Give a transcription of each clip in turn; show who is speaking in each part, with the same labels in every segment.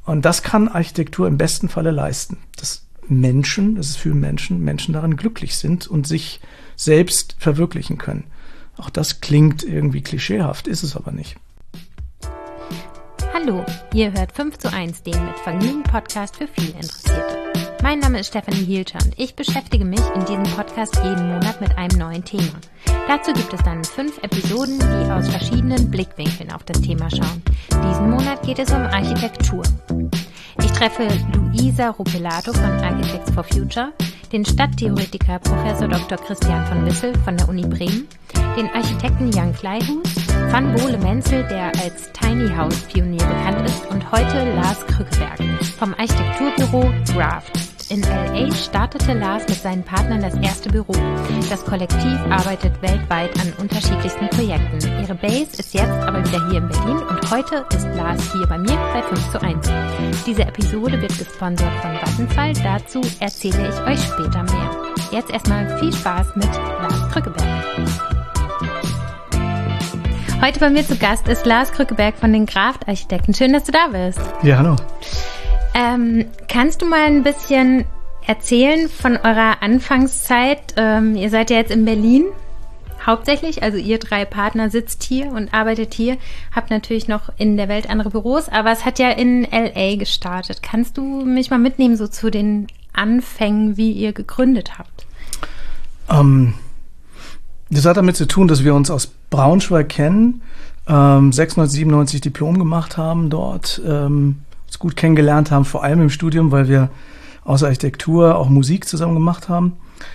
Speaker 1: Und das kann Architektur im besten Falle leisten, dass es für Menschen daran glücklich sind und sich selbst verwirklichen können. Auch das klingt irgendwie klischeehaft, ist es aber nicht.
Speaker 2: Hallo, ihr hört 5:1, den mit Vergnügen Podcast für viel Interessierte. Mein Name ist Stefanie Hielscher und ich beschäftige mich in diesem Podcast jeden Monat mit einem neuen Thema. Dazu gibt es dann 5 Episoden, die aus verschiedenen Blickwinkeln auf das Thema schauen. Diesen Monat geht es um Architektur. Ich treffe Luisa Ruppelato von Architects for Future, den Stadttheoretiker Prof. Dr. Christian von Wissel von der Uni Bremen, den Architekten Jan Kleihues, Van Bole-Menzel, der als Tiny House Pionier bekannt ist, und heute Lars Krückeberg vom Architekturbüro Graft. In L.A. startete Lars mit seinen Partnern das erste Büro. Das Kollektiv arbeitet weltweit an unterschiedlichsten Projekten. Ihre Base ist jetzt aber wieder hier in Berlin und heute ist Lars hier bei mir bei 5:1. Diese Episode wird gesponsert von Vattenfall. Dazu erzähle ich euch später mehr. Jetzt erstmal viel Spaß mit Lars Krückeberg. Heute bei mir zu Gast ist Lars Krückeberg von den Graft-Architekten. Schön, dass du da bist.
Speaker 1: Ja, hallo.
Speaker 2: Kannst du mal ein bisschen erzählen von eurer Anfangszeit? Ihr seid ja jetzt in Berlin hauptsächlich, also ihr 3 Partner sitzt hier und arbeitet hier, habt natürlich noch in der Welt andere Büros, aber es hat ja in L.A. gestartet. Kannst du mich mal mitnehmen, so zu den Anfängen, wie ihr gegründet habt?
Speaker 1: Das hat damit zu tun, dass wir uns aus Braunschweig kennen, 96 Diplom gemacht haben dort, uns gut kennengelernt haben, vor allem im Studium, weil wir außer Architektur auch Musik zusammen gemacht haben.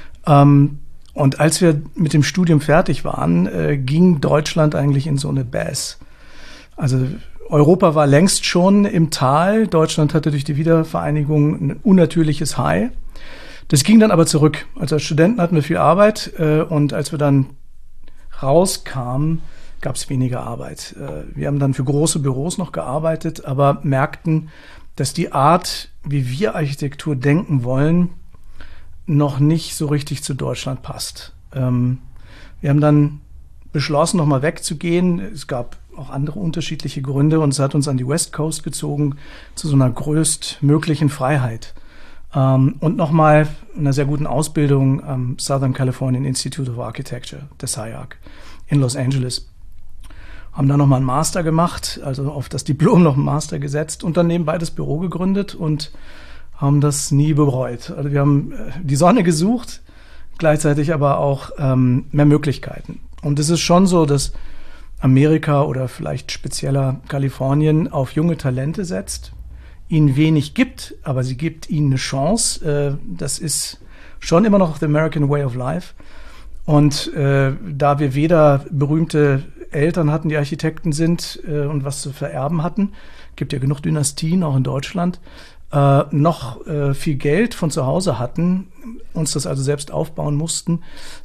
Speaker 1: Und als wir mit dem Studium fertig waren, ging Deutschland eigentlich in so eine Bass. Also Europa war längst schon im Tal. Deutschland hatte durch die Wiedervereinigung ein unnatürliches High. Das ging dann aber zurück. Also als Studenten hatten wir viel Arbeit und als wir dann rauskamen, gab es weniger Arbeit. Wir haben dann für große Büros noch gearbeitet, aber merkten, dass die Art, wie wir Architektur denken wollen, noch nicht so richtig zu Deutschland passt. Wir haben dann beschlossen, nochmal wegzugehen. Es gab auch andere unterschiedliche Gründe und es hat uns an die West Coast gezogen, zu so einer größtmöglichen Freiheit. Und nochmal einer sehr guten Ausbildung am Southern Californian Institute of Architecture, der SCI-Arc, in Los Angeles. Haben dann nochmal einen Master gemacht, also auf das Diplom noch einen Master gesetzt und dann nebenbei das Büro gegründet und haben das nie bereut. Also wir haben die Sonne gesucht, gleichzeitig aber auch mehr Möglichkeiten. Und es ist schon so, dass Amerika oder vielleicht spezieller Kalifornien auf junge Talente setzt, ihnen wenig gibt, aber sie gibt ihnen eine Chance. Das ist schon immer noch the American way of life. Und da wir weder berühmte Eltern hatten, die Architekten sind und was zu vererben hatten, gibt ja genug Dynastien, auch in Deutschland, noch viel Geld von zu Hause hatten, uns das also selbst aufbauen mussten,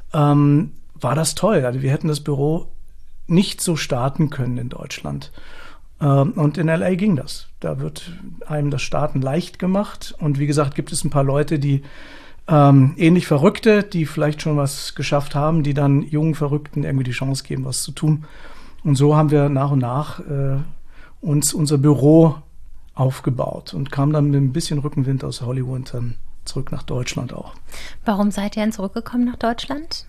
Speaker 1: war das toll. Also wir hätten das Büro nicht so starten können in Deutschland. Und in L.A. ging das. Da wird einem das Starten leicht gemacht. Und wie gesagt, gibt es ein paar Leute, die ähnlich Verrückte, die vielleicht schon was geschafft haben, die dann jungen Verrückten irgendwie die Chance geben, was zu tun. Und so haben wir nach und nach uns unser Büro aufgebaut und kamen dann mit ein bisschen Rückenwind aus Hollywood dann zurück nach Deutschland auch.
Speaker 2: Warum seid ihr denn zurückgekommen nach Deutschland?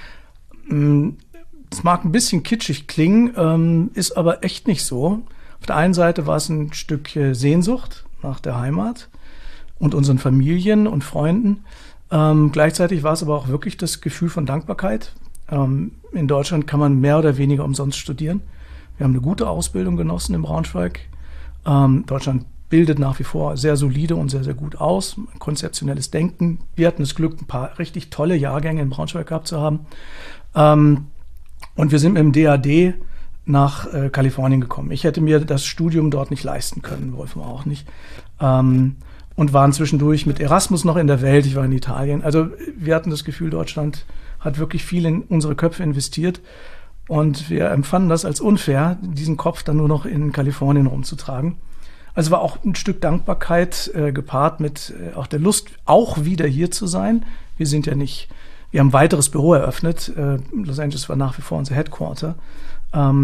Speaker 1: Es mag ein bisschen kitschig klingen, ist aber echt nicht so. Auf der einen Seite war es ein Stück Sehnsucht nach der Heimat und unseren Familien und Freunden. Gleichzeitig war es aber auch wirklich das Gefühl von Dankbarkeit. In Deutschland kann man mehr oder weniger umsonst studieren. Wir haben eine gute Ausbildung genossen in Braunschweig. Deutschland bildet nach wie vor sehr solide und sehr, sehr gut aus. Konzeptionelles Denken. Wir hatten das Glück, ein paar richtig tolle Jahrgänge in Braunschweig gehabt zu haben. Und wir sind mit dem DAD nach Kalifornien gekommen. Ich hätte mir das Studium dort nicht leisten können, Wolfram auch nicht. Und waren zwischendurch mit Erasmus noch in der Welt. Ich war in Italien. Also wir hatten das Gefühl, Deutschland hat wirklich viel in unsere Köpfe investiert. Und wir empfanden das als unfair, diesen Kopf dann nur noch in Kalifornien rumzutragen. Also war auch ein Stück Dankbarkeit gepaart mit auch der Lust, auch wieder hier zu sein. Wir haben ein weiteres Büro eröffnet. Los Angeles war nach wie vor unser Headquarter.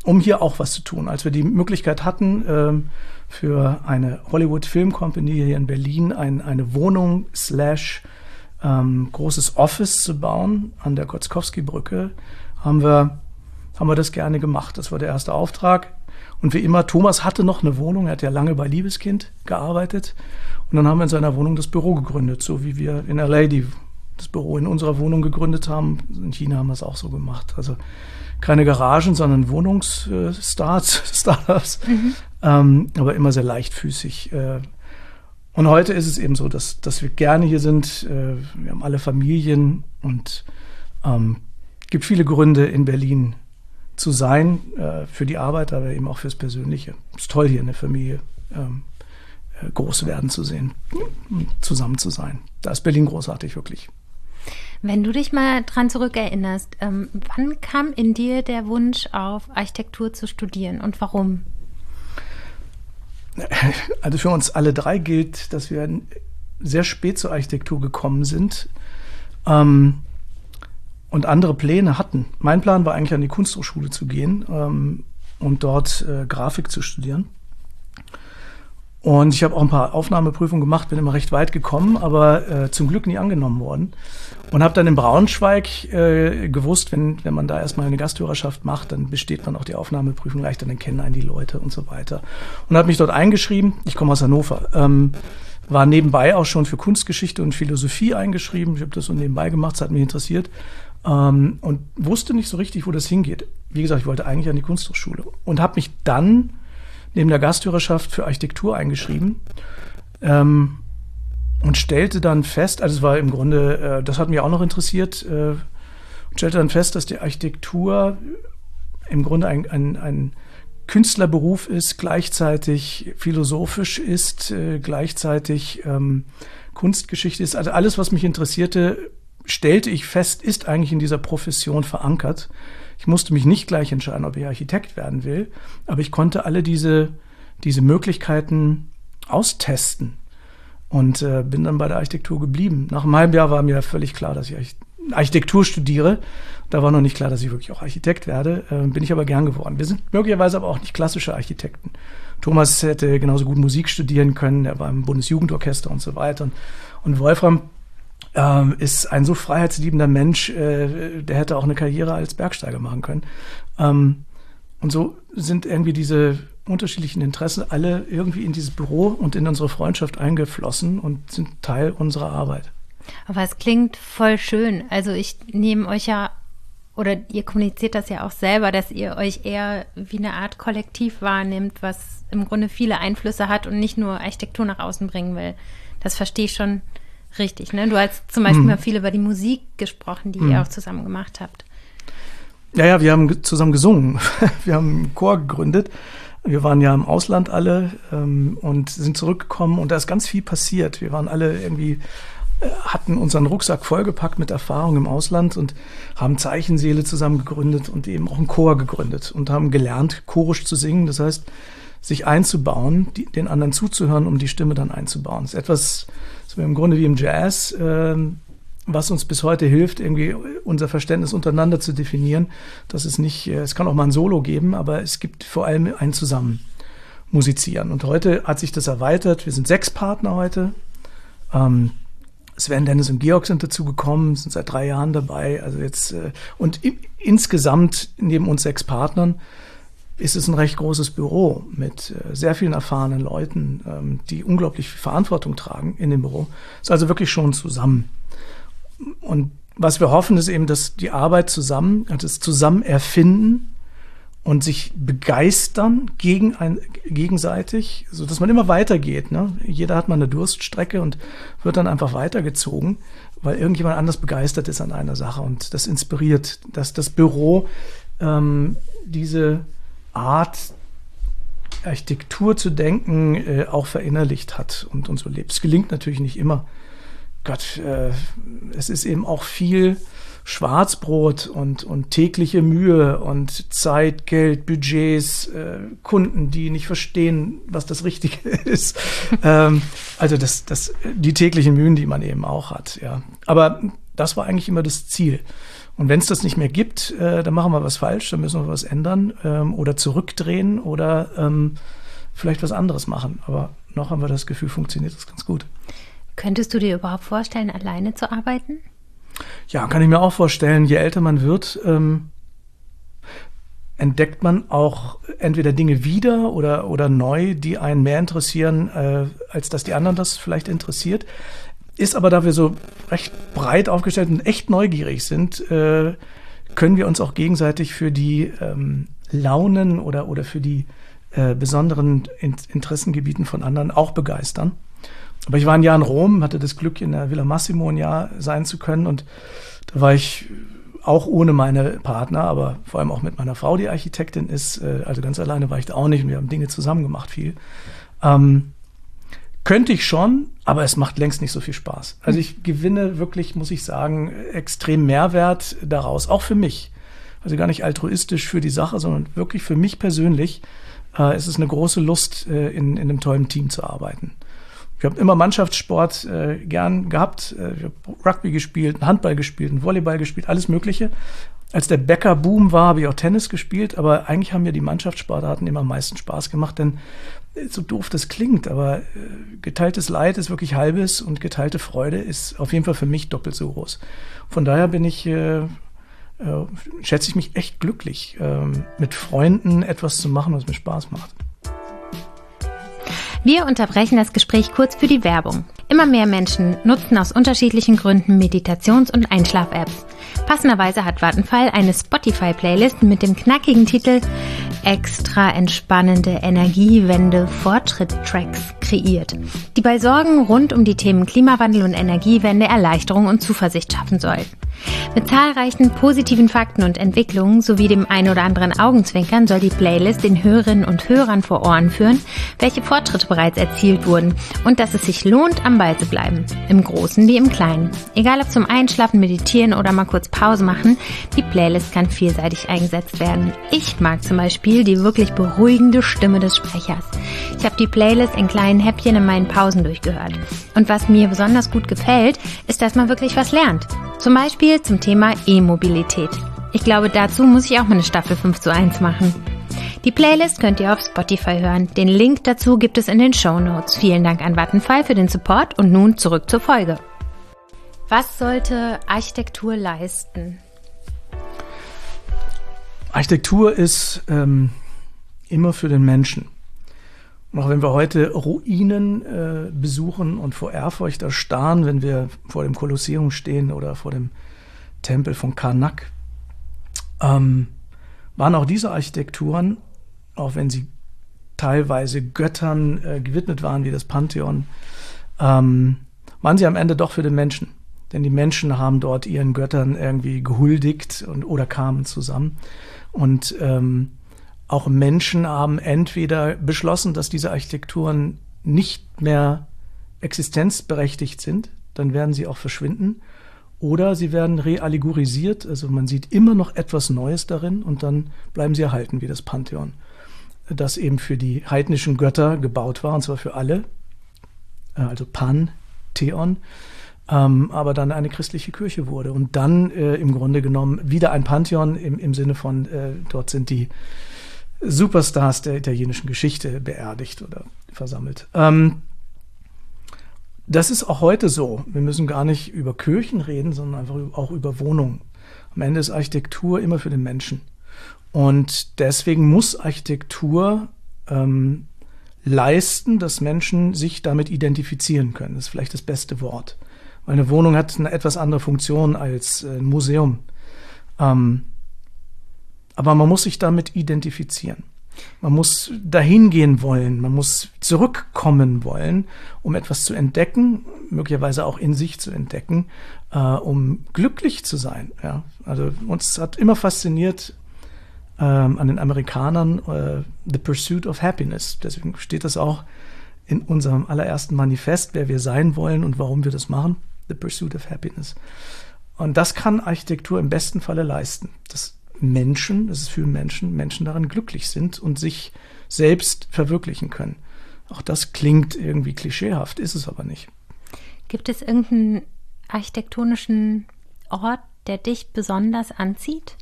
Speaker 1: um hier auch was zu tun. Als wir die Möglichkeit hatten, für eine Hollywood Film Company hier in Berlin eine Wohnung / großes Office zu bauen an der Kotzkowski-Brücke, haben wir das gerne gemacht. Das war der erste Auftrag. Und wie immer, Thomas hatte noch eine Wohnung. Er hat ja lange bei Liebeskind gearbeitet. Und dann haben wir in seiner Wohnung das Büro gegründet, so wie wir in LA das Büro in unserer Wohnung gegründet haben. In China haben wir es auch so gemacht. Also keine Garagen, sondern Wohnungsstartups, aber immer sehr leichtfüßig. Und heute ist es eben so, dass wir gerne hier sind. Wir haben alle Familien und gibt viele Gründe, in Berlin zu sein, für die Arbeit, aber eben auch fürs Persönliche. Es ist toll, hier in der Familie groß werden zu sehen, zusammen zu sein. Da ist Berlin großartig, wirklich.
Speaker 2: Wenn du dich mal dran zurückerinnerst, wann kam in dir der Wunsch auf, Architektur zu studieren und warum?
Speaker 1: Also für uns alle drei gilt, dass wir sehr spät zur Architektur gekommen sind und andere Pläne hatten. Mein Plan war eigentlich, an die Kunsthochschule zu gehen und dort Grafik zu studieren. Und ich habe auch ein paar Aufnahmeprüfungen gemacht, bin immer recht weit gekommen, aber zum Glück nie angenommen worden. Und habe dann in Braunschweig gewusst, wenn man da erstmal eine Gasthörerschaft macht, dann besteht man auch die Aufnahmeprüfung leichter, dann kennen einen die Leute und so weiter. Und habe mich dort eingeschrieben. Ich komme aus Hannover. War nebenbei auch schon für Kunstgeschichte und Philosophie eingeschrieben. Ich habe das so nebenbei gemacht, es hat mich interessiert. Und wusste nicht so richtig, wo das hingeht. Wie gesagt, ich wollte eigentlich an die Kunsthochschule. Und habe mich dann neben der Gasthörerschaft für Architektur eingeschrieben und stellte dann fest, also es war im Grunde, das hat mich auch noch interessiert, und stellte dann fest, dass die Architektur im Grunde ein Künstlerberuf ist, gleichzeitig philosophisch ist, gleichzeitig Kunstgeschichte ist. Also alles, was mich interessierte, stellte ich fest, ist eigentlich in dieser Profession verankert. Ich musste mich nicht gleich entscheiden, ob ich Architekt werden will, aber ich konnte alle diese Möglichkeiten austesten und bin dann bei der Architektur geblieben. Nach einem halben Jahr war mir völlig klar, dass ich Architektur studiere. Da war noch nicht klar, dass ich wirklich auch Architekt werde. Bin ich aber gern geworden. Wir sind möglicherweise aber auch nicht klassische Architekten. Thomas hätte genauso gut Musik studieren können, er war im Bundesjugendorchester und so weiter. Und Wolfram ist ein so freiheitsliebender Mensch, der hätte auch eine Karriere als Bergsteiger machen können. Und so sind irgendwie diese unterschiedlichen Interessen alle irgendwie in dieses Büro und in unsere Freundschaft eingeflossen und sind Teil unserer Arbeit.
Speaker 2: Aber es klingt voll schön. Also ich nehme euch ja, oder ihr kommuniziert das ja auch selber, dass ihr euch eher wie eine Art Kollektiv wahrnimmt, was im Grunde viele Einflüsse hat und nicht nur Architektur nach außen bringen will. Das verstehe ich schon richtig, ne? Du hast zum Beispiel mal viel über die Musik gesprochen, die ihr auch zusammen gemacht habt.
Speaker 1: Ja, wir haben zusammen gesungen. Wir haben einen Chor gegründet. Wir waren ja im Ausland alle und sind zurückgekommen und da ist ganz viel passiert. Wir waren alle irgendwie, hatten unseren Rucksack vollgepackt mit Erfahrung im Ausland und haben Zeichenseele zusammen gegründet und eben auch einen Chor gegründet und haben gelernt, chorisch zu singen. Das heißt, sich einzubauen, den anderen zuzuhören, um die Stimme dann einzubauen. Das ist etwas, so im Grunde wie im Jazz, was uns bis heute hilft, irgendwie unser Verständnis untereinander zu definieren. Das ist nicht, es kann auch mal ein Solo geben, aber es gibt vor allem ein Zusammen-Musizieren. Und heute hat sich das erweitert. Wir sind 6 Partner heute. Sven, Dennis und Georg sind dazu gekommen, sind seit 3 Jahren dabei. Also jetzt, und insgesamt neben uns 6 Partnern ist es ein recht großes Büro mit sehr vielen erfahrenen Leuten, die unglaublich viel Verantwortung tragen in dem Büro. Es ist also wirklich schon zusammen. Und was wir hoffen, ist eben, dass die Arbeit zusammen, das Zusammenerfinden und sich begeistern gegenseitig, so dass man immer weitergeht. Ne? Jeder hat mal eine Durststrecke und wird dann einfach weitergezogen, weil irgendjemand anders begeistert ist an einer Sache. Und das inspiriert, dass das Büro diese Art, Architektur zu denken, auch verinnerlicht hat und so lebt. Es gelingt natürlich nicht immer. Gott, es ist eben auch viel Schwarzbrot und tägliche Mühe und Zeit, Geld, Budgets, Kunden, die nicht verstehen, was das Richtige ist. Also die täglichen Mühen, die man eben auch hat. Ja. Aber das war eigentlich immer das Ziel. Und wenn es das nicht mehr gibt, dann machen wir was falsch, dann müssen wir was ändern oder zurückdrehen oder vielleicht was anderes machen. Aber noch haben wir das Gefühl, funktioniert das ganz gut.
Speaker 2: Könntest du dir überhaupt vorstellen, alleine zu arbeiten?
Speaker 1: Ja, kann ich mir auch vorstellen. Je älter man wird, entdeckt man auch entweder Dinge wieder oder neu, die einen mehr interessieren, als dass die anderen das vielleicht interessiert. Ist aber, da wir so recht breit aufgestellt und echt neugierig sind, können wir uns auch gegenseitig für die Launen oder für die besonderen Interessengebieten von anderen auch begeistern. Aber ich war ein Jahr in Rom, hatte das Glück, in der Villa Massimo ein Jahr sein zu können. Und da war ich auch ohne meine Partner, aber vor allem auch mit meiner Frau, die Architektin ist. Also ganz alleine war ich da auch nicht und wir haben Dinge zusammen gemacht, viel. Könnte ich schon, aber es macht längst nicht so viel Spaß. Also ich gewinne wirklich, muss ich sagen, extrem Mehrwert daraus, auch für mich. Also gar nicht altruistisch für die Sache, sondern wirklich für mich persönlich. Es ist eine große Lust, in einem tollen Team zu arbeiten. Ich habe immer Mannschaftssport gern gehabt. Ich habe Rugby gespielt, Handball gespielt, Volleyball gespielt, alles Mögliche. Als der Bäcker-Boom war, habe ich auch Tennis gespielt, aber eigentlich haben mir die Mannschaftssportarten immer am meisten Spaß gemacht, denn so doof das klingt, aber geteiltes Leid ist wirklich halbes und geteilte Freude ist auf jeden Fall für mich doppelt so groß. Von daher schätze ich mich echt glücklich, mit Freunden etwas zu machen, was mir Spaß macht.
Speaker 2: Wir unterbrechen das Gespräch kurz für die Werbung. Immer mehr Menschen nutzen aus unterschiedlichen Gründen Meditations- und Einschlaf-Apps. Passenderweise hat Vattenfall eine Spotify-Playlist mit dem knackigen Titel Extra entspannende Energiewende-Fortschritt-Tracks kreiert, die bei Sorgen rund um die Themen Klimawandel und Energiewende Erleichterung und Zuversicht schaffen soll. Mit zahlreichen positiven Fakten und Entwicklungen sowie dem ein oder anderen Augenzwinkern soll die Playlist den Hörerinnen und Hörern vor Ohren führen, welche Fortschritte bereits erzielt wurden und dass es sich lohnt, am Ball zu bleiben. Im Großen wie im Kleinen. Egal ob zum Einschlafen, Meditieren oder mal kurz Pause machen, die Playlist kann vielseitig eingesetzt werden. Ich mag zum Beispiel die wirklich beruhigende Stimme des Sprechers. Ich habe die Playlist in kleinen Häppchen in meinen Pausen durchgehört. Und was mir besonders gut gefällt, ist, dass man wirklich was lernt. Zum Beispiel zum Thema E-Mobilität. Ich glaube, dazu muss ich auch mal eine Staffel 5:1 machen. Die Playlist könnt ihr auf Spotify hören. Den Link dazu gibt es in den Shownotes. Vielen Dank an Vattenfall für den Support und nun zurück zur Folge. Was sollte Architektur leisten?
Speaker 1: Architektur ist immer für den Menschen. Und auch wenn wir heute Ruinen besuchen und vor Ehrfurcht erstarren, wenn wir vor dem Kolosseum stehen oder vor dem Tempel von Karnak, waren auch diese Architekturen, auch wenn sie teilweise Göttern gewidmet waren, wie das Pantheon, waren sie am Ende doch für den Menschen. Denn die Menschen haben dort ihren Göttern irgendwie gehuldigt oder kamen zusammen. Und auch Menschen haben entweder beschlossen, dass diese Architekturen nicht mehr existenzberechtigt sind, dann werden sie auch verschwinden, oder sie werden reallegorisiert, also man sieht immer noch etwas Neues darin und dann bleiben sie erhalten, wie das Pantheon, das eben für die heidnischen Götter gebaut war, und zwar für alle, also Pantheon, aber dann eine christliche Kirche wurde und dann im Grunde genommen wieder ein Pantheon im Sinne von, dort sind die Superstars der italienischen Geschichte beerdigt oder versammelt. Das ist auch heute so. Wir müssen gar nicht über Kirchen reden, sondern einfach auch über Wohnungen. Am Ende ist Architektur immer für den Menschen. Und deswegen muss Architektur leisten, dass Menschen sich damit identifizieren können. Das ist vielleicht das beste Wort. Weil eine Wohnung hat eine etwas andere Funktion als ein Museum. Aber man muss sich damit identifizieren. Man muss dahin gehen wollen, man muss zurückkommen wollen, um etwas zu entdecken, möglicherweise auch in sich zu entdecken, um glücklich zu sein. Ja? Also uns hat immer fasziniert an den Amerikanern The Pursuit of Happiness. Deswegen steht das auch in unserem allerersten Manifest, wer wir sein wollen und warum wir das machen. The Pursuit of Happiness. Und das kann Architektur im besten Falle leisten. Das ist für Menschen daran glücklich sind und sich selbst verwirklichen können. Auch das klingt irgendwie klischeehaft, ist es aber nicht.
Speaker 2: Gibt es irgendeinen architektonischen Ort, der dich besonders anzieht?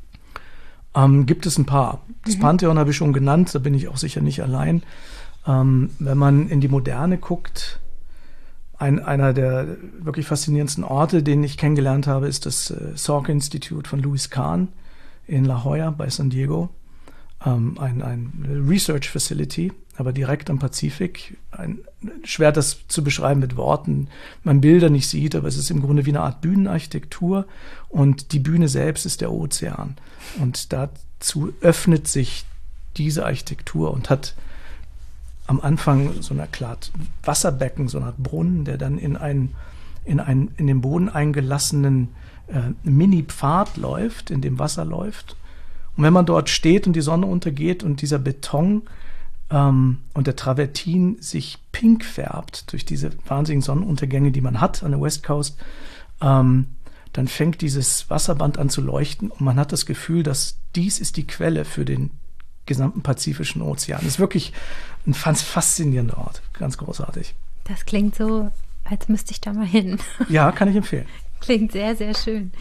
Speaker 1: Gibt es ein paar. Das Pantheon habe ich schon genannt, da bin ich auch sicher nicht allein. Wenn man in die Moderne guckt, einer der wirklich faszinierendsten Orte, den ich kennengelernt habe, ist das Salk Institute von Louis Kahn in La Jolla bei San Diego. Ein Research Facility, aber direkt am Pazifik. Schwer das zu beschreiben mit Worten, man Bilder nicht sieht, aber es ist im Grunde wie eine Art Bühnenarchitektur und die Bühne selbst ist der Ozean. Und dazu öffnet sich diese Architektur und hat am Anfang so eine Art Wasserbecken, so eine Art Brunnen, der dann in den Boden eingelassenen Mini-Pfad läuft, in dem Wasser läuft. Und wenn man dort steht und die Sonne untergeht und dieser Beton und der Travertin sich pink färbt durch diese wahnsinnigen Sonnenuntergänge, die man hat an der West Coast, dann fängt dieses Wasserband an zu leuchten und man hat das Gefühl, dass dies ist die Quelle für den gesamten Pazifischen Ozean. Das ist wirklich ein faszinierender Ort, ganz großartig.
Speaker 2: Das klingt so, als müsste ich da mal hin.
Speaker 1: Ja, kann ich empfehlen.
Speaker 2: Klingt sehr, sehr schön.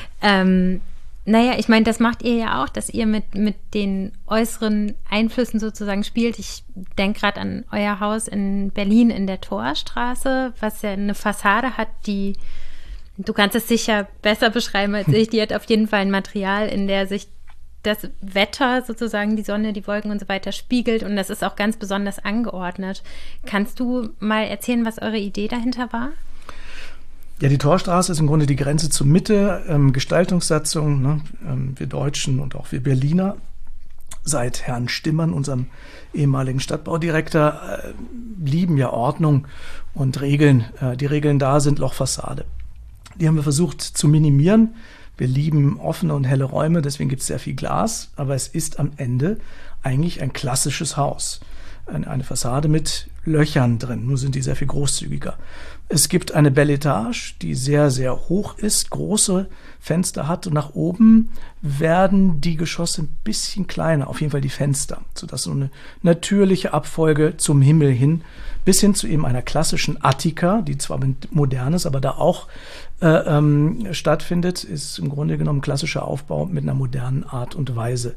Speaker 2: Naja, ich meine, das macht ihr ja auch, dass ihr mit den äußeren Einflüssen sozusagen spielt. Ich denke gerade an euer Haus in Berlin in der Torstraße, was ja eine Fassade hat, die, du kannst es sicher besser beschreiben als ich, die hat auf jeden Fall ein Material, in der sich das Wetter sozusagen, die Sonne, die Wolken und so weiter spiegelt und das ist auch ganz besonders angeordnet. Kannst du mal erzählen, was eure Idee dahinter war?
Speaker 1: Ja, die Torstraße ist im Grunde die Grenze zur Mitte, Gestaltungssatzung, ne? Wir Deutschen und auch wir Berliner, seit Herrn Stimmern, unserem ehemaligen Stadtbaudirektor, lieben ja Ordnung und Regeln. Die Regeln da sind Lochfassade. Die haben wir versucht zu minimieren. Wir lieben offene und helle Räume, deswegen gibt es sehr viel Glas, aber es ist am Ende eigentlich ein klassisches Haus. Eine Fassade mit Löchern drin, nur sind die sehr viel großzügiger. Es gibt eine Belle Etage, die sehr, sehr hoch ist, große Fenster hat und nach oben werden die Geschosse ein bisschen kleiner, auf jeden Fall die Fenster, sodass so eine natürliche Abfolge zum Himmel hin, bis hin zu eben einer klassischen Attika, die zwar modern ist, aber da auch stattfindet, ist im Grunde genommen ein klassischer Aufbau mit einer modernen Art und Weise.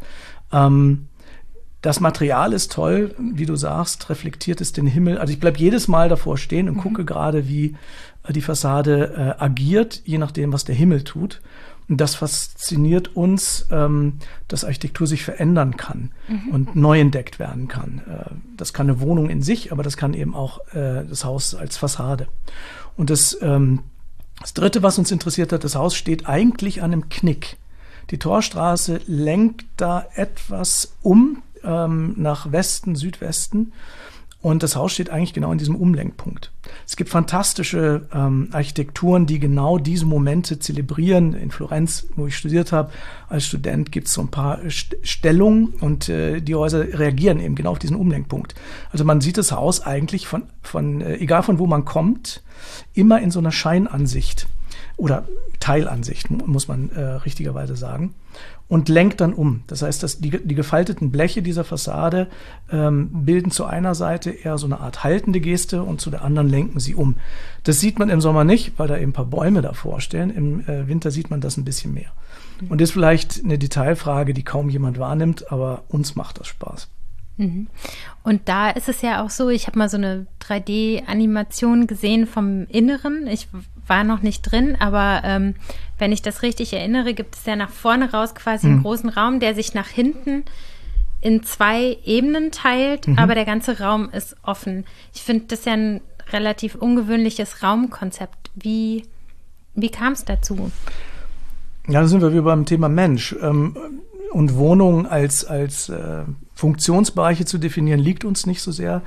Speaker 1: Das Material ist toll, wie du sagst, reflektiert es den Himmel. Also ich bleibe jedes Mal davor stehen und gucke gerade, wie die Fassade agiert, je nachdem, was der Himmel tut. Und das fasziniert uns, dass Architektur sich verändern kann und neu entdeckt werden kann. Das kann eine Wohnung in sich, aber das kann eben auch das Haus als Fassade. Und das Dritte, was uns interessiert hat, das Haus steht eigentlich an einem Knick. Die Torstraße lenkt da etwas nach Westen, Südwesten. Und das Haus steht eigentlich genau in diesem Umlenkpunkt. Es gibt fantastische Architekturen, die genau diese Momente zelebrieren. In Florenz, wo ich studiert habe, als Student gibt es so ein paar Stellungen und die Häuser reagieren eben genau auf diesen Umlenkpunkt. Also man sieht das Haus eigentlich egal von wo man kommt, immer in so einer Scheinansicht oder Teilansicht, muss man richtigerweise sagen, und lenkt dann um. Das heißt, dass die gefalteten Bleche dieser Fassade bilden zu einer Seite eher so eine Art haltende Geste und zu der anderen lenken sie um. Das sieht man im Sommer nicht, weil da eben ein paar Bäume davor stehen. Im Winter sieht man das ein bisschen mehr. Und das ist vielleicht eine Detailfrage, die kaum jemand wahrnimmt, aber uns macht das Spaß.
Speaker 2: Und da ist es ja auch so, ich habe mal so eine 3D-Animation gesehen vom Inneren. Ich war noch nicht drin, aber wenn ich das richtig erinnere, gibt es ja nach vorne raus quasi einen großen Raum, der sich nach hinten in 2 Ebenen teilt, aber der ganze Raum ist offen. Ich finde das ja ein relativ ungewöhnliches Raumkonzept. Wie kam es dazu?
Speaker 1: Ja, da sind wir wieder beim Thema Mensch. Und Wohnungen als Funktionsbereiche zu definieren, liegt uns nicht so sehr,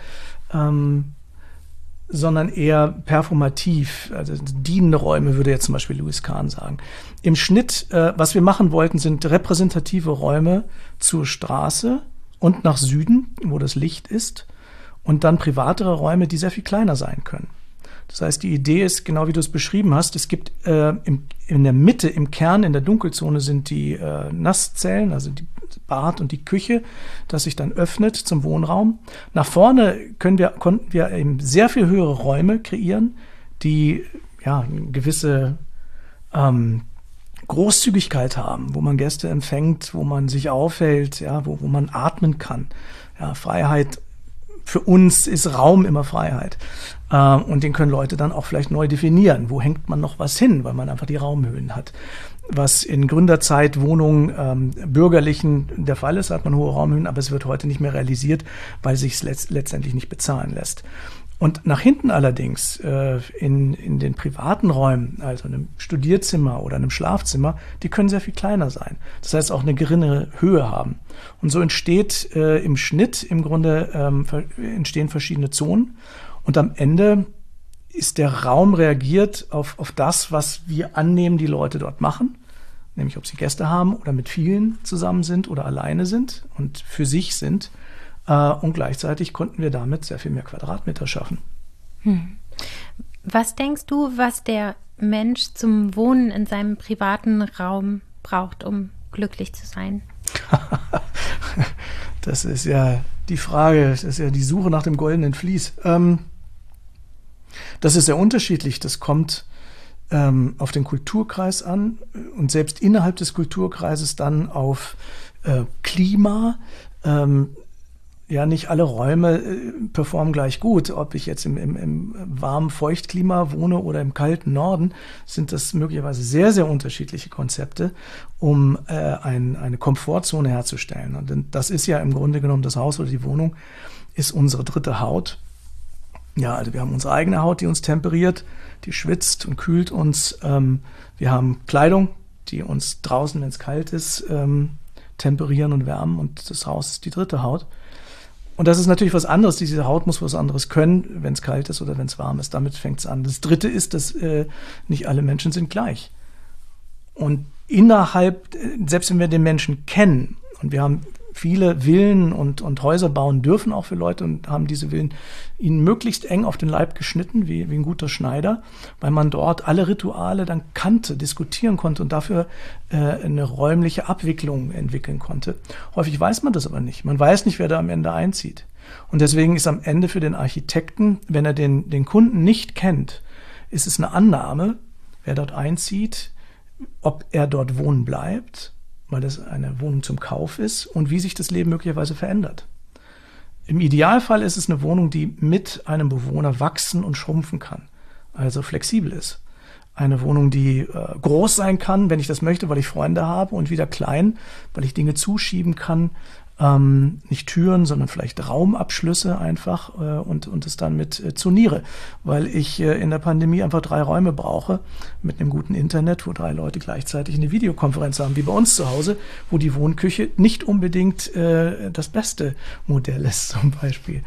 Speaker 1: sondern eher performativ, also dienende Räume, würde jetzt zum Beispiel Louis Kahn sagen. Im Schnitt, was wir machen wollten, sind repräsentative Räume zur Straße und nach Süden, wo das Licht ist, und dann privatere Räume, die sehr viel kleiner sein können. Das heißt, die Idee ist, genau wie du es beschrieben hast, es gibt in der Mitte, im Kern, in der Dunkelzone sind die Nasszellen, also die Bad und die Küche, das sich dann öffnet zum Wohnraum. Nach vorne konnten wir eben sehr viel höhere Räume kreieren, die ja eine gewisse Großzügigkeit haben, wo man Gäste empfängt, wo man sich aufhält, ja, wo man atmen kann. Ja, Freiheit, für uns ist Raum immer Freiheit. Und den können Leute dann auch vielleicht neu definieren. Wo hängt man noch was hin, weil man einfach die Raumhöhen hat. Was in Gründerzeit Wohnungen bürgerlichen der Fall ist, hat man hohe Raumhöhen, aber es wird heute nicht mehr realisiert, weil sich es letztendlich nicht bezahlen lässt. Und nach hinten allerdings, in den privaten Räumen, also einem Studierzimmer oder einem Schlafzimmer, die können sehr viel kleiner sein. Das heißt auch eine geringere Höhe haben. Und so entsteht im Schnitt im Grunde entstehen verschiedene Zonen. Und am Ende ist der Raum reagiert auf das, was wir annehmen, die Leute dort machen. Nämlich ob sie Gäste haben oder mit vielen zusammen sind oder alleine sind und für sich sind. Und gleichzeitig konnten wir damit sehr viel mehr Quadratmeter schaffen.
Speaker 2: Was denkst du, was der Mensch zum Wohnen in seinem privaten Raum braucht, um glücklich zu sein?
Speaker 1: Das ist ja die Frage, das ist ja die Suche nach dem goldenen Vlies. Das ist sehr unterschiedlich. Das kommt auf den Kulturkreis an und selbst innerhalb des Kulturkreises dann auf Klima. Ja, nicht alle Räume performen gleich gut. Ob ich jetzt im warmen Feuchtklima wohne oder im kalten Norden, sind das möglicherweise sehr, sehr unterschiedliche Konzepte, um eine Komfortzone herzustellen. Und das ist ja im Grunde genommen das Haus oder die Wohnung, ist unsere dritte Haut. Ja, also wir haben unsere eigene Haut, die uns temperiert, die schwitzt und kühlt uns. Wir haben Kleidung, die uns draußen, wenn es kalt ist, temperieren und wärmen. Und das Haus ist die dritte Haut. Und das ist natürlich was anderes. Diese Haut muss was anderes können, wenn es kalt ist oder wenn es warm ist. Damit fängt es an. Das Dritte ist, dass nicht alle Menschen sind gleich. Und innerhalb, selbst wenn wir den Menschen kennen, und wir haben viele Villen und Häuser bauen dürfen auch für Leute und haben diese Villen ihnen möglichst eng auf den Leib geschnitten, wie ein guter Schneider, weil man dort alle Rituale dann kannte, diskutieren konnte und dafür eine räumliche Abwicklung entwickeln konnte. Häufig weiß man das aber nicht. Man weiß nicht, wer da am Ende einzieht. Und deswegen ist am Ende für den Architekten, wenn er den Kunden nicht kennt, ist es eine Annahme, wer dort einzieht, ob er dort wohnen bleibt, weil das eine Wohnung zum Kauf ist und wie sich das Leben möglicherweise verändert. Im Idealfall ist es eine Wohnung, die mit einem Bewohner wachsen und schrumpfen kann, also flexibel ist. Eine Wohnung, die groß sein kann, wenn ich das möchte, weil ich Freunde habe, und wieder klein, weil ich Dinge zuschieben kann, nicht Türen, sondern vielleicht Raumabschlüsse einfach und es dann mit zoniere, weil ich in der Pandemie einfach 3 Räume brauche mit einem guten Internet, wo 3 Leute gleichzeitig eine Videokonferenz haben, wie bei uns zu Hause, wo die Wohnküche nicht unbedingt das beste Modell ist zum Beispiel.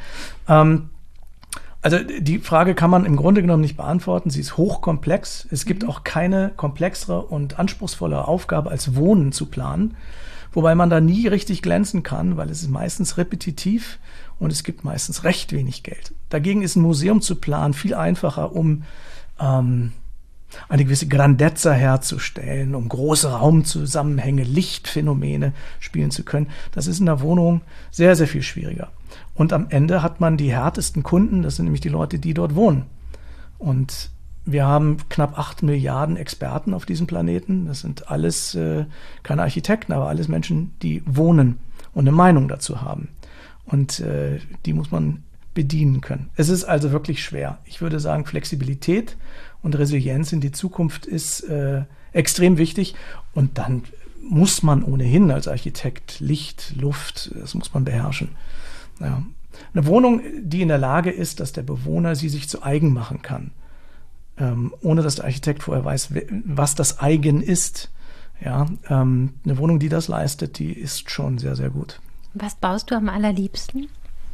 Speaker 1: Also die Frage kann man im Grunde genommen nicht beantworten. Sie ist hochkomplex. Es gibt auch keine komplexere und anspruchsvollere Aufgabe, als Wohnen zu planen. Wobei man da nie richtig glänzen kann, weil es ist meistens repetitiv und es gibt meistens recht wenig Geld. Dagegen ist ein Museum zu planen viel einfacher, um eine gewisse Grandezza herzustellen, um große Raumzusammenhänge, Lichtphänomene spielen zu können. Das ist in der Wohnung sehr, sehr viel schwieriger. Und am Ende hat man die härtesten Kunden, das sind nämlich die Leute, die dort wohnen. Und wir haben knapp 8 Milliarden Experten auf diesem Planeten. Das sind alles keine Architekten, aber alles Menschen, die wohnen und eine Meinung dazu haben. Und die muss man bedienen können. Es ist also wirklich schwer. Ich würde sagen, Flexibilität und Resilienz in die Zukunft ist extrem wichtig. Und dann muss man ohnehin als Architekt Licht, Luft, das muss man beherrschen. Ja. Eine Wohnung, die in der Lage ist, dass der Bewohner sie sich zu eigen machen kann. Ohne dass der Architekt vorher weiß, was das Eigen ist. Ja, eine Wohnung, die das leistet, die ist schon sehr, sehr gut.
Speaker 2: Was baust du am allerliebsten?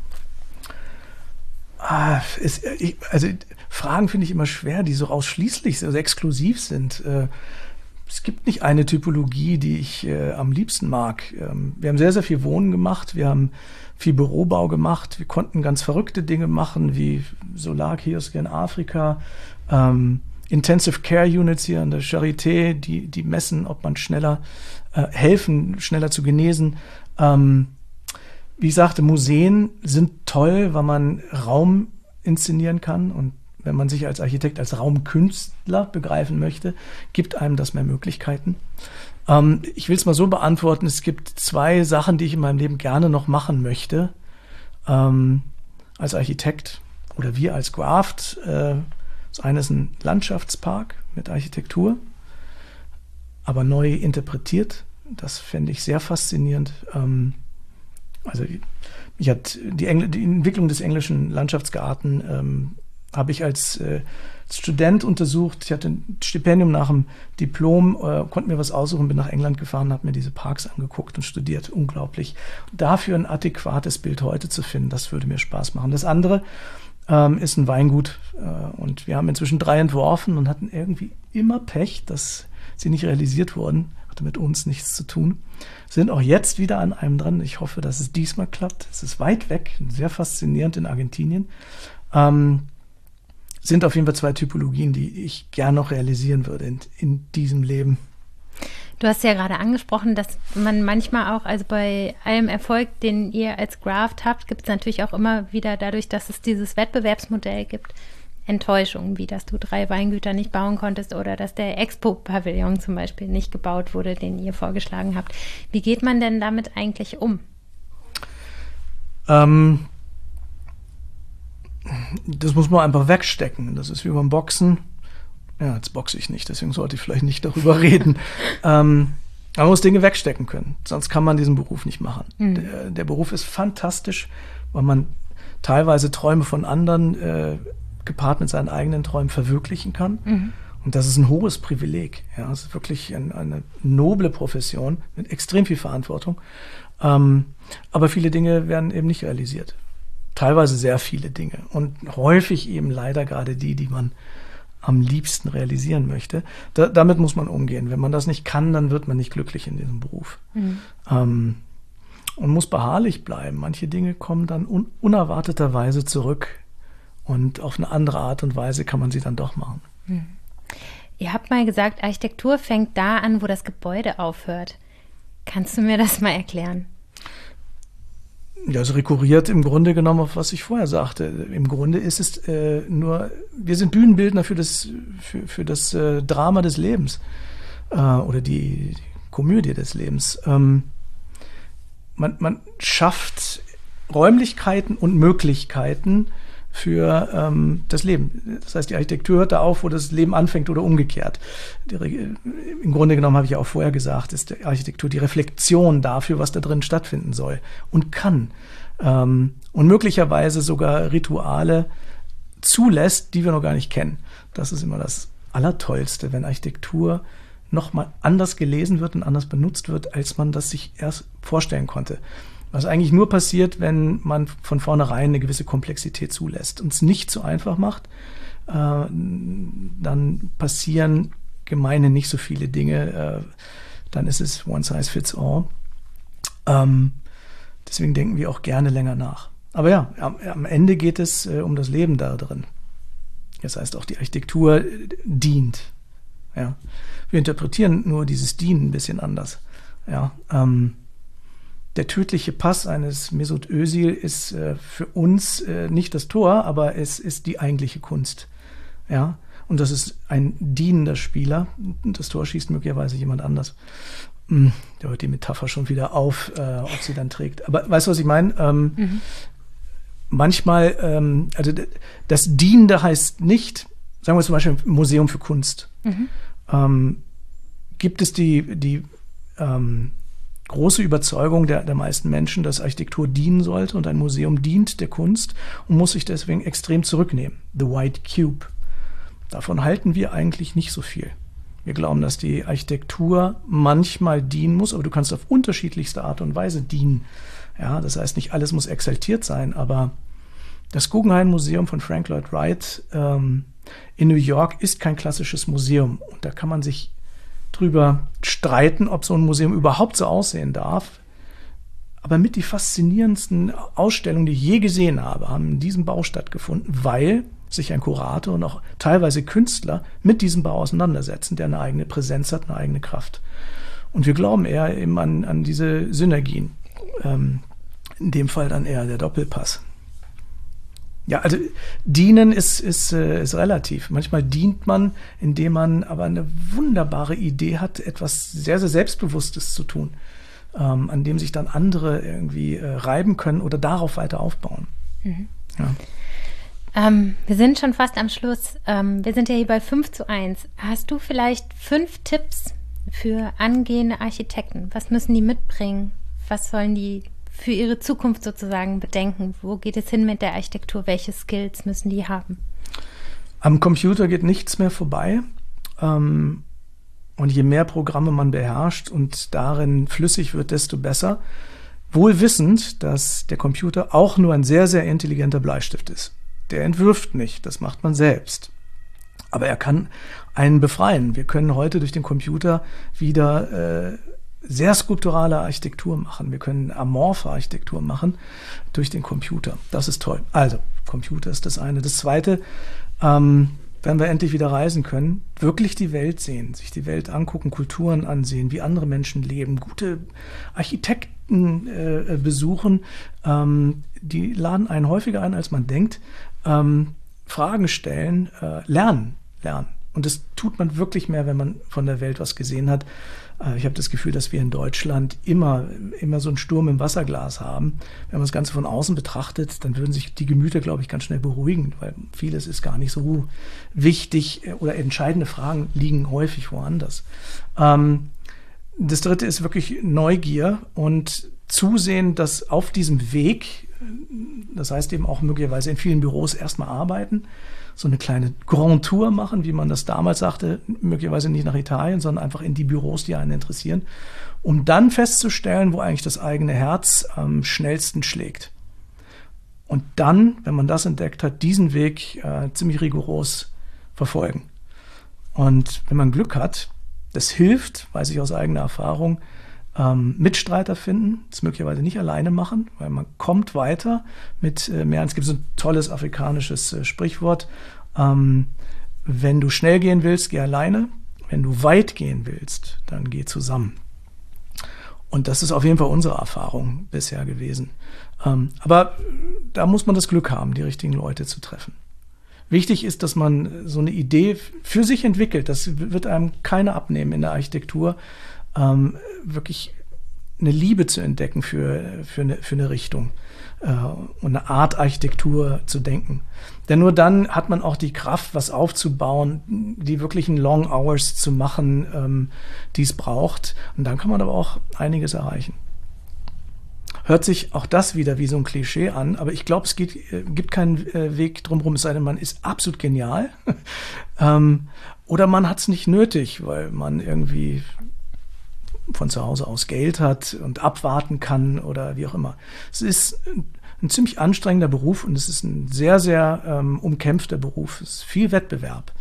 Speaker 1: Also Fragen finde ich immer schwer, die so ausschließlich, so exklusiv sind. Es gibt nicht eine Typologie, die ich am liebsten mag. Wir haben sehr, sehr viel Wohnen gemacht. Wir haben viel Bürobau gemacht. Wir konnten ganz verrückte Dinge machen, wie Solarkioske in Afrika, Intensive Care Units hier an der Charité, die messen, ob man schneller helfen, schneller zu genesen. Wie ich sagte, Museen sind toll, weil man Raum inszenieren kann und wenn man sich als Architekt, als Raumkünstler begreifen möchte, gibt einem das mehr Möglichkeiten. Ich will es mal so beantworten, es gibt 2 Sachen, die ich in meinem Leben gerne noch machen möchte. Als Architekt oder wir als Graft. Das eine ist ein Landschaftspark mit Architektur, aber neu interpretiert. Das fände ich sehr faszinierend. Also mich hat die Entwicklung des englischen Landschaftsgarten habe ich als Student untersucht. Ich hatte ein Stipendium nach dem Diplom, konnte mir was aussuchen, bin nach England gefahren, habe mir diese Parks angeguckt und studiert. Unglaublich. Dafür ein adäquates Bild heute zu finden, das würde mir Spaß machen. Das andere ist ein Weingut und wir haben inzwischen 3 entworfen und hatten irgendwie immer Pech, dass sie nicht realisiert wurden. Hatte mit uns nichts zu tun. Sind auch jetzt wieder an einem dran. Ich hoffe, dass es diesmal klappt. Es ist weit weg, sehr faszinierend in Argentinien. Sind auf jeden Fall 2 Typologien, die ich gern noch realisieren würde in diesem Leben.
Speaker 2: Du hast ja gerade angesprochen, dass man manchmal auch, also bei allem Erfolg, den ihr als Graft habt, gibt es natürlich auch immer wieder dadurch, dass es dieses Wettbewerbsmodell gibt, Enttäuschungen, wie dass du 3 Weingüter nicht bauen konntest oder dass der Expo-Pavillon zum Beispiel nicht gebaut wurde, den ihr vorgeschlagen habt. Wie geht man denn damit eigentlich um?
Speaker 1: Das muss man einfach wegstecken. Das ist wie beim Boxen. Ja, jetzt boxe ich nicht, deswegen sollte ich vielleicht nicht darüber reden. Man muss Dinge wegstecken können, sonst kann man diesen Beruf nicht machen. Der Beruf ist fantastisch, weil man teilweise Träume von anderen gepaart mit seinen eigenen Träumen verwirklichen kann. Und das ist ein hohes Privileg. Ja, es ist wirklich eine noble Profession mit extrem viel Verantwortung. Aber viele Dinge werden eben nicht realisiert. Teilweise sehr viele Dinge. Und häufig eben leider gerade die man am liebsten realisieren möchte. Damit muss man umgehen. Wenn man das nicht kann, dann wird man nicht glücklich in diesem Beruf. Und muss beharrlich bleiben. Manche Dinge kommen dann unerwarteterweise zurück. Und auf eine andere Art und Weise kann man sie dann doch machen.
Speaker 2: Ihr habt mal gesagt, Architektur fängt da an, wo das Gebäude aufhört. Kannst du mir das mal erklären?
Speaker 1: Ja, es rekurriert im Grunde genommen auf was ich vorher sagte. Im Grunde ist es nur, wir sind Bühnenbildner für das Drama des Lebens oder die Komödie des Lebens. Man schafft Räumlichkeiten und Möglichkeiten für das Leben. Das heißt, die Architektur hört da auf, wo das Leben anfängt oder umgekehrt. Im Grunde genommen habe ich ja auch vorher gesagt, ist die Architektur die Reflexion dafür, was da drin stattfinden soll und kann. Und möglicherweise sogar Rituale zulässt, die wir noch gar nicht kennen. Das ist immer das Allertollste, wenn Architektur nochmal anders gelesen wird und anders benutzt wird, als man das sich erst vorstellen konnte. Was eigentlich nur passiert, wenn man von vornherein eine gewisse Komplexität zulässt und es nicht so einfach macht, dann passieren gemeine nicht so viele Dinge, dann ist es one size fits all. Deswegen denken wir auch gerne länger nach. Aber ja, am Ende geht es um das Leben da drin. Das heißt, auch die Architektur dient. Ja. Wir interpretieren nur dieses Dienen ein bisschen anders. Ja, der tödliche Pass eines Mesut Özil ist für uns nicht das Tor, aber es ist die eigentliche Kunst. Ja? Und das ist ein dienender Spieler. Das Tor schießt möglicherweise jemand anders. Da hört die Metapher schon wieder auf, ob sie dann trägt. Aber weißt du, was ich meine? Manchmal, also das Dienende heißt nicht, sagen wir zum Beispiel im Museum für Kunst, gibt es die große Überzeugung der meisten Menschen, dass Architektur dienen sollte und ein Museum dient der Kunst und muss sich deswegen extrem zurücknehmen. The White Cube. Davon halten wir eigentlich nicht so viel. Wir glauben, dass die Architektur manchmal dienen muss, aber du kannst auf unterschiedlichste Art und Weise dienen. Ja, das heißt, nicht alles muss exaltiert sein, aber das Guggenheim Museum von Frank Lloyd Wright in New York ist kein klassisches Museum. Und da kann man sich drüber streiten, ob so ein Museum überhaupt so aussehen darf. Aber mit die faszinierendsten Ausstellungen, die ich je gesehen habe, haben in diesem Bau stattgefunden, weil sich ein Kurator und auch teilweise Künstler mit diesem Bau auseinandersetzen, der eine eigene Präsenz hat, eine eigene Kraft. Und wir glauben eher eben an diese Synergien. In dem Fall dann eher der Doppelpass. Ja, also dienen ist relativ. Manchmal dient man, indem man aber eine wunderbare Idee hat, etwas sehr, sehr Selbstbewusstes zu tun, an dem sich dann andere irgendwie reiben können oder darauf weiter aufbauen.
Speaker 2: Mhm. Ja. Wir sind schon fast am Schluss. Wir sind ja hier bei 5:1. Hast du vielleicht 5 Tipps für angehende Architekten? Was müssen die mitbringen? Was sollen die für ihre Zukunft sozusagen bedenken? Wo geht es hin mit der Architektur? Welche Skills müssen die haben?
Speaker 1: Am Computer geht nichts mehr vorbei. Und je mehr Programme man beherrscht und darin flüssig wird, desto besser. Wohl wissend, dass der Computer auch nur ein sehr, sehr intelligenter Bleistift ist. Der entwirft nicht, das macht man selbst. Aber er kann einen befreien. Wir können heute durch den Computer wieder sehr skulpturale Architektur machen. Wir können amorphe Architektur machen durch den Computer. Das ist toll. Also, Computer ist das eine. Das zweite, wenn wir endlich wieder reisen können, wirklich die Welt sehen, sich die Welt angucken, Kulturen ansehen, wie andere Menschen leben, gute Architekten besuchen, die laden einen häufiger ein, als man denkt, Fragen stellen, lernen. Und das tut man wirklich mehr, wenn man von der Welt was gesehen hat. Ich habe das Gefühl, dass wir in Deutschland immer so einen Sturm im Wasserglas haben. Wenn man das Ganze von außen betrachtet, dann würden sich die Gemüter, glaube ich, ganz schnell beruhigen, weil vieles ist gar nicht so wichtig oder entscheidende Fragen liegen häufig woanders. Das dritte ist wirklich Neugier und zusehen, dass auf diesem Weg, das heißt eben auch möglicherweise in vielen Büros erstmal arbeiten, so eine kleine Grand Tour machen, wie man das damals sagte, möglicherweise nicht nach Italien, sondern einfach in die Büros, die einen interessieren, um dann festzustellen, wo eigentlich das eigene Herz am schnellsten schlägt. Und dann, wenn man das entdeckt hat, diesen Weg ziemlich rigoros verfolgen. Und wenn man Glück hat, das hilft, weiß ich aus eigener Erfahrung, Mitstreiter finden, das möglicherweise nicht alleine machen, weil man kommt weiter mit mehr. Es gibt so ein tolles afrikanisches Sprichwort, wenn du schnell gehen willst, geh alleine, wenn du weit gehen willst, dann geh zusammen. Und das ist auf jeden Fall unsere Erfahrung bisher gewesen. Aber da muss man das Glück haben, die richtigen Leute zu treffen. Wichtig ist, dass man so eine Idee für sich entwickelt. Das wird einem keiner abnehmen in der Architektur. Wirklich eine Liebe zu entdecken für eine Richtung und eine Art Architektur zu denken. Denn nur dann hat man auch die Kraft, was aufzubauen, die wirklichen Long Hours zu machen, die es braucht. Und dann kann man aber auch einiges erreichen. Hört sich auch das wieder wie so ein Klischee an, aber ich glaube, es gibt keinen Weg drumherum, es sei denn, man ist absolut genial. Oder man hat es nicht nötig, weil man irgendwie von zu Hause aus Geld hat und abwarten kann oder wie auch immer. Es ist ein ziemlich anstrengender Beruf und es ist ein sehr, sehr umkämpfter Beruf. Es ist viel Wettbewerb.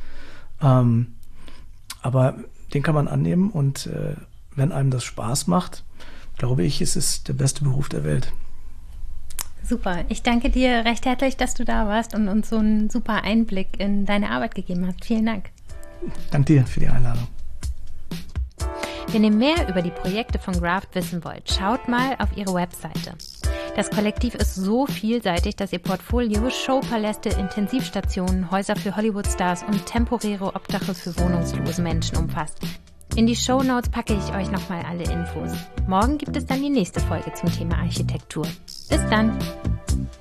Speaker 1: Aber den kann man annehmen und wenn einem das Spaß macht, glaube ich, ist es der beste Beruf der Welt.
Speaker 2: Super. Ich danke dir recht herzlich, dass du da warst und uns so einen super Einblick in deine Arbeit gegeben hast. Vielen Dank.
Speaker 1: Danke dir für die Einladung.
Speaker 2: Wenn ihr mehr über die Projekte von Graft wissen wollt, schaut mal auf ihre Webseite. Das Kollektiv ist so vielseitig, dass ihr Portfolio Showpaläste, Intensivstationen, Häuser für Hollywood-Stars und temporäre Obdache für wohnungslose Menschen umfasst. In die Shownotes packe ich euch nochmal alle Infos. Morgen gibt es dann die nächste Folge zum Thema Architektur. Bis dann!